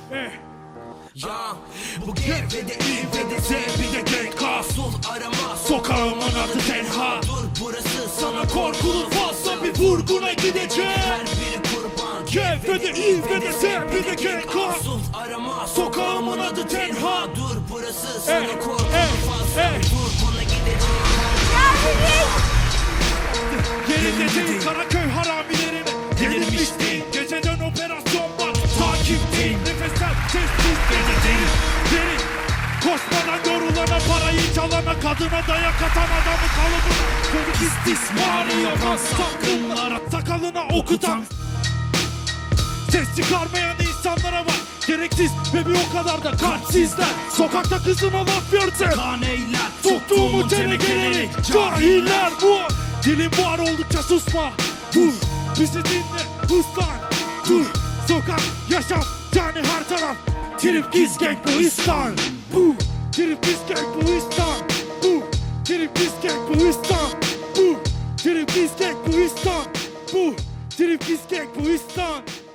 Ya bu G ve de İ ve de Z bir de G K. Sol arama sokağımın adı tenha. Dur burası sana korkulu fazla bir vurguna gidecek. Her biri kurban G ve de İ ve de Z bir de G K. Sol arama sokağımın adı tenha. Dur burası sana korkulu fazla bir vurguna gidecek. Yerinde değil Karaköy haramilerine yenilmiş değil. Geceden operasyon var takip değil. Nefesler sessiz gece derin derin. Koşmadan yorulana parayı çalana kadına dayak atan adamı kalıbına. Çocuk istismarı yapan sakınlara sakalına okutan. Ses çıkarmayan insanlara var gereksiz ve bir o kadar da kalpsizler. Sokakta kızıma laf görse kaneyler. Soktuğumu tenekeleri cahiller bu. Dilim var oldukça susma. Dur bizi dinle uslan. Dur sokak yaşam yani her taraf. Trip Kiss Gang bu İstan. Bu Trip Kiss Gang bu İstan. Bu Trip Kiss Gang bu İstan. Bu Trip Kiss Gang bu İstan. Bu Trip Kiss Gang bu İstan.